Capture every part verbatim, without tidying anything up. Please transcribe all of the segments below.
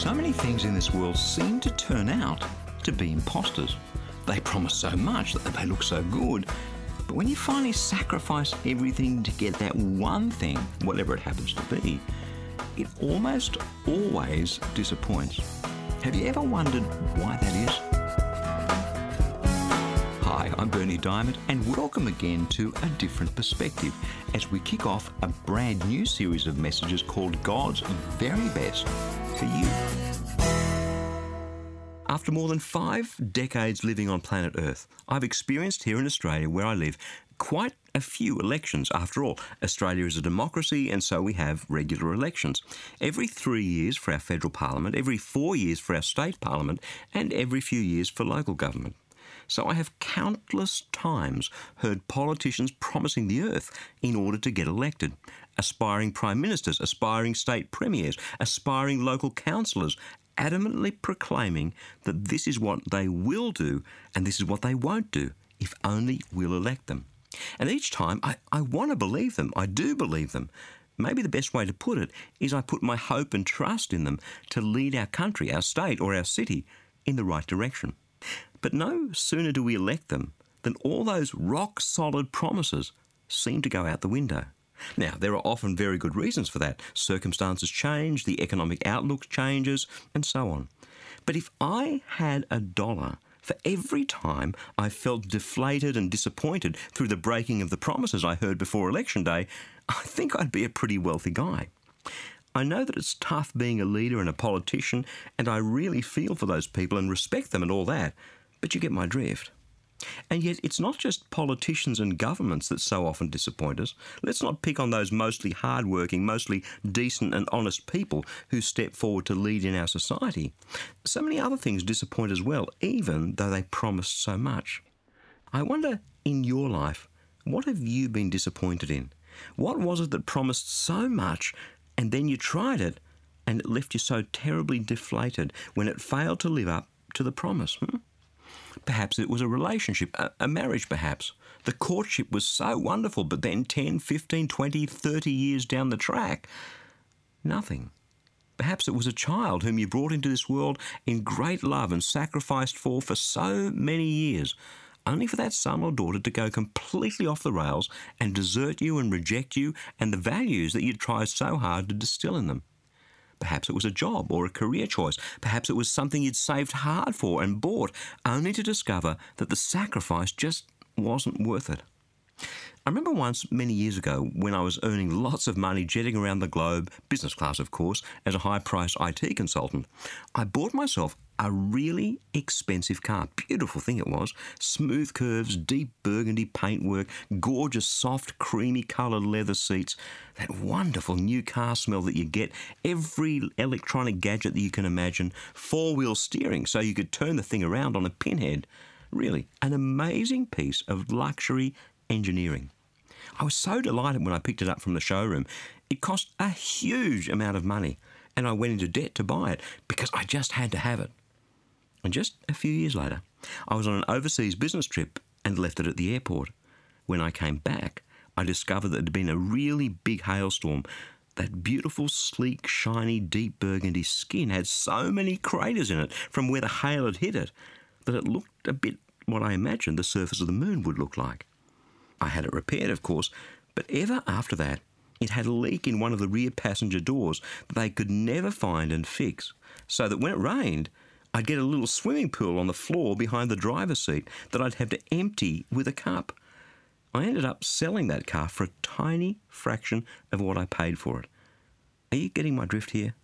So many things in this world seem to turn out to be imposters. They promise so much that they look so good, but when you finally sacrifice everything to get that one thing, whatever it happens to be, it almost always disappoints. Have you ever wondered why that is? Hi, I'm Berni Dymet, and welcome again to A Different Perspective as we kick off a brand new series of messages called God's Very Best for You. After more than five decades living on planet Earth, I've experienced here in Australia, where I live, quite a few elections. After all, Australia is a democracy, and so we have regular elections. Every three years for our federal parliament, every four years for our state parliament, and every few years for local government. So I have countless times heard politicians promising the earth in order to get elected. Aspiring prime ministers, aspiring state premiers, aspiring local councillors, adamantly proclaiming that this is what they will do and this is what they won't do if only we'll elect them. And each time I, I want to believe them. I do believe them. Maybe the best way to put it is I put my hope and trust in them to lead our country, our state or our city in the right direction. But no sooner do we elect them than all those rock-solid promises seem to go out the window. Now, there are often very good reasons for that. Circumstances change, the economic outlook changes, and so on. But if I had a dollar for every time I felt deflated and disappointed through the breaking of the promises I heard before Election Day, I think I'd be a pretty wealthy guy. I know that it's tough being a leader and a politician, and I really feel for those people and respect them and all that, but you get my drift. And yet it's not just politicians and governments that so often disappoint us. Let's not pick on those mostly hard-working, mostly decent and honest people who step forward to lead in our society. So many other things disappoint as well, even though they promised so much. I wonder, in your life, what have you been disappointed in? What was it that promised so much and then you tried it and it left you so terribly deflated when it failed to live up to the promise? Hmm? Perhaps it was a relationship, a, a marriage perhaps. The courtship was so wonderful, but then ten, fifteen, twenty, thirty years down the track, nothing. Perhaps it was a child whom you brought into this world in great love and sacrificed for for so many years, only for that son or daughter to go completely off the rails and desert you and reject you and the values that you'd tried so hard to distill in them. Perhaps it was a job or a career choice. Perhaps it was something you'd saved hard for and bought, only to discover that the sacrifice just wasn't worth it. I remember once, many years ago, when I was earning lots of money jetting around the globe, business class of course, as a high-priced I T consultant, I bought myself a really expensive car. Beautiful thing it was. Smooth curves, deep burgundy paintwork, gorgeous, soft, creamy coloured leather seats, that wonderful new car smell that you get, every electronic gadget that you can imagine, four-wheel steering so you could turn the thing around on a pinhead. Really, an amazing piece of luxury engineering. I was so delighted when I picked it up from the showroom. It cost a huge amount of money, and I went into debt to buy it because I just had to have it. And just a few years later, I was on an overseas business trip and left it at the airport. When I came back, I discovered that it had been a really big hailstorm. That beautiful, sleek, shiny, deep burgundy skin had so many craters in it from where the hail had hit it that it looked a bit what I imagined the surface of the moon would look like. I had it repaired, of course, but ever after that, it had a leak in one of the rear passenger doors that they could never find and fix, so that when it rained, I'd get a little swimming pool on the floor behind the driver's seat that I'd have to empty with a cup. I ended up selling that car for a tiny fraction of what I paid for it. Are you getting my drift here?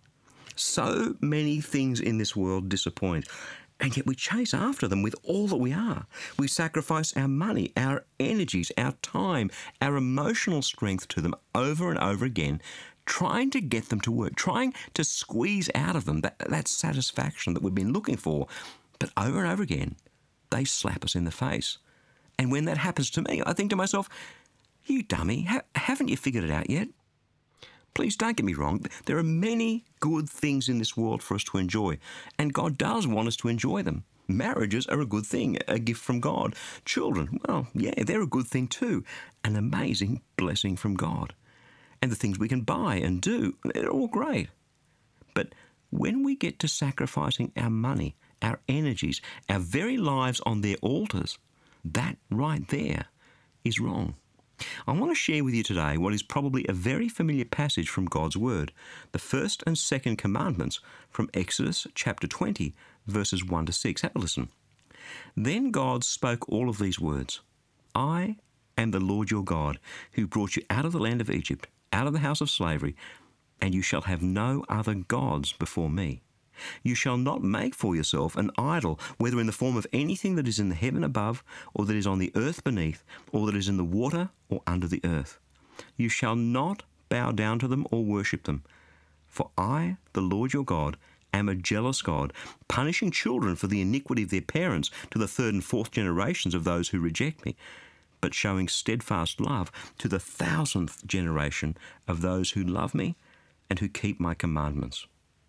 So many things in this world disappoint, and yet we chase after them with all that we are. We sacrifice our money, our energies, our time, our emotional strength to them over and over again, trying to get them to work, trying to squeeze out of them that, that satisfaction that we've been looking for. But over and over again, they slap us in the face. And when that happens to me, I think to myself, you dummy, ha- haven't you figured it out yet? Please don't get me wrong. There are many good things in this world for us to enjoy, and God does want us to enjoy them. Marriages are a good thing, a gift from God. Children, well, yeah, they're a good thing too, an amazing blessing from God. And the things we can buy and do, they're all great. But when we get to sacrificing our money, our energies, our very lives on their altars, that right there is wrong. I want to share with you today what is probably a very familiar passage from God's Word, the first and second commandments from Exodus chapter twenty, verses one to six. Have a listen. Then God spoke all of these words. I am the Lord your God, who brought you out of the land of Egypt, out of the house of slavery, and you shall have no other gods before me. You shall not make for yourself an idol, whether in the form of anything that is in the heaven above, or that is on the earth beneath, or that is in the water or under the earth. You shall not bow down to them or worship them. For I, the Lord your God, am a jealous God, punishing children for the iniquity of their parents to the third and fourth generations of those who reject me, but showing steadfast love to the thousandth generation of those who love me and who keep my commandments.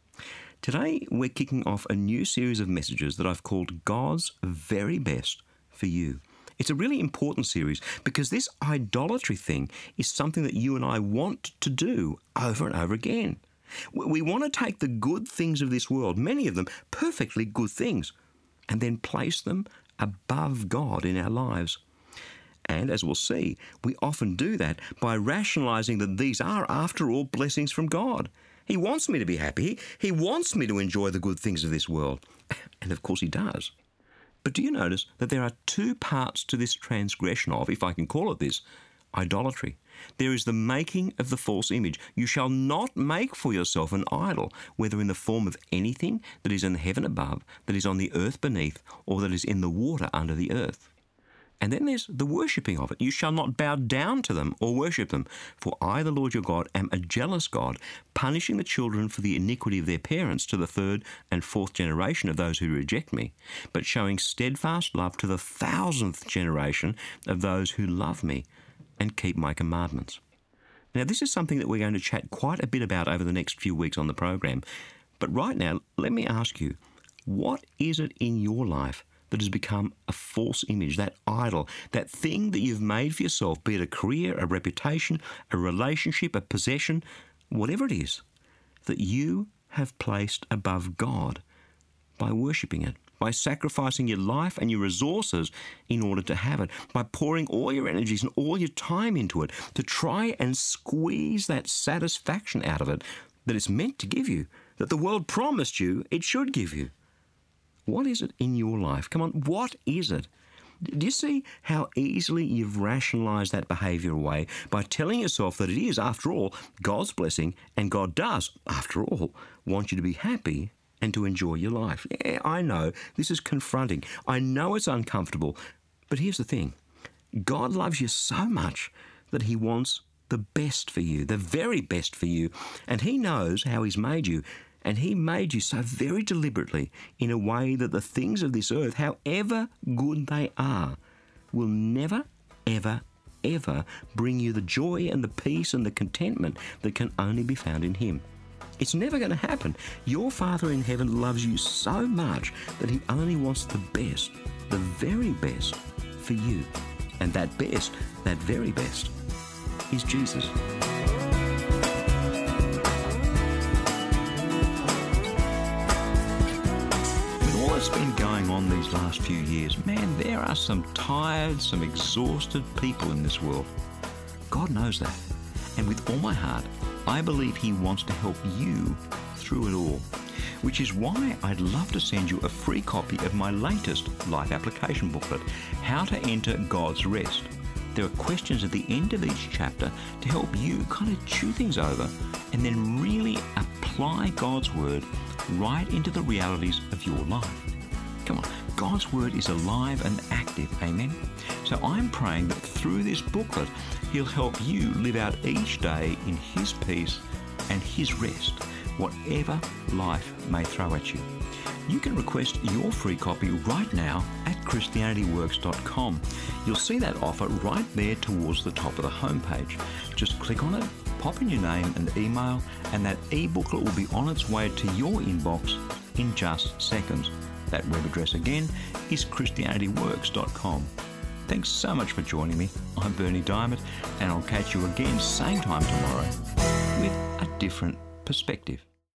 Today, we're kicking off a new series of messages that I've called God's Very Best for You. It's a really important series because this idolatry thing is something that you and I want to do over and over again. We want to take the good things of this world, many of them perfectly good things, and then place them above God in our lives. And as we'll see, we often do that by rationalizing that these are, after all, blessings from God. He wants me to be happy. He wants me to enjoy the good things of this world. And of course he does. But do you notice that there are two parts to this transgression of, if I can call it this, idolatry? There is the making of the false image. You shall not make for yourself an idol, whether in the form of anything that is in the heaven above, that is on the earth beneath, or that is in the water under the earth. And then there's the worshipping of it. You shall not bow down to them or worship them. For I, the Lord your God, am a jealous God, punishing the children for the iniquity of their parents to the third and fourth generation of those who reject me, but showing steadfast love to the thousandth generation of those who love me and keep my commandments. Now, this is something that we're going to chat quite a bit about over the next few weeks on the program. But right now, let me ask you, what is it in your life that has become a false image, that idol, that thing that you've made for yourself, be it a career, a reputation, a relationship, a possession, whatever it is, that you have placed above God by worshipping it, by sacrificing your life and your resources in order to have it, by pouring all your energies and all your time into it to try and squeeze that satisfaction out of it that it's meant to give you, that the world promised you it should give you. What is it in your life? Come on, what is it? Do you see how easily you've rationalized that behavior away by telling yourself that it is, after all, God's blessing, and God does, after all, want you to be happy and to enjoy your life? Yeah, I know this is confronting. I know it's uncomfortable. But here's the thing. God loves you so much that he wants the best for you, the very best for you. And he knows how he's made you. And he made you so very deliberately in a way that the things of this earth, however good they are, will never, ever, ever bring you the joy and the peace and the contentment that can only be found in him. It's never going to happen. Your Father in heaven loves you so much that he only wants the best, the very best for you. And that best, that very best, is Jesus. What's been going on these last few years, man, there are some tired, some exhausted people in this world. God knows that. And with all my heart, I believe he wants to help you through it all, which is why I'd love to send you a free copy of my latest life application booklet, How to Enter God's Rest. There are questions at the end of each chapter to help you kind of chew things over and then really apply God's Word right into the realities of your life. Come on, God's Word is alive and active, amen? So I'm praying that through this booklet, he'll help you live out each day in his peace and his rest, whatever life may throw at you. You can request your free copy right now at Christianity Works dot com. You'll see that offer right there towards the top of the homepage. Just click on it, pop in your name and email, and that e-booklet will be on its way to your inbox in just seconds. That web address again is Christianity Works dot com. Thanks so much for joining me. I'm Bernie Diamond, and I'll catch you again same time tomorrow with a different perspective.